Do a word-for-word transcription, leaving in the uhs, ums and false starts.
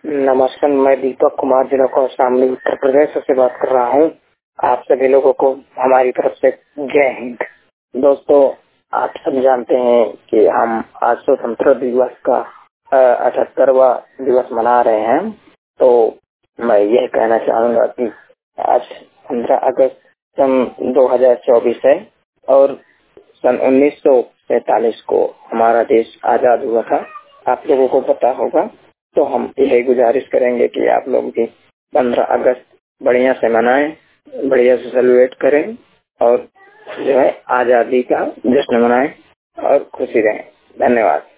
नमस्कार, मैं दीपक कुमार जिला कौशाम्बी उत्तर प्रदेश से बात कर रहा हूँ। आप सभी लोगों को हमारी तरफ से जय हिंद। दोस्तों, आप सब जानते हैं कि हम आज स्वतंत्रता दिवस का अठहत्तरवां दिवस मना रहे हैं। तो मैं यह कहना चाहूँगा कि आज पंद्रह अगस्त सन दो हज़ार चौबीस है और सन उन्नीस सौ सैतालीस को हमारा देश आजाद हुआ था। आप लोगों को पता होगा, तो हम यही गुजारिश करेंगे कि आप लोग भी पंद्रह अगस्त बढ़िया से मनाएं, बढ़िया से सेलिब्रेट करें और जो है आजादी का जश्न मनाएं और खुशी रहें। धन्यवाद।